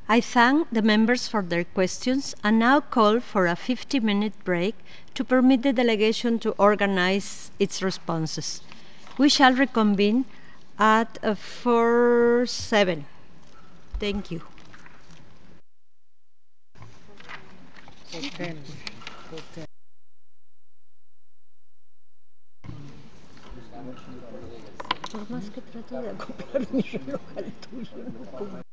I thank the members for their questions and now call for a 50-minute break to permit the delegation to organize its responses. We shall reconvene at 4:07. Thank you. Por más que trato de acoplar mi reloj al tuyo, no puedo.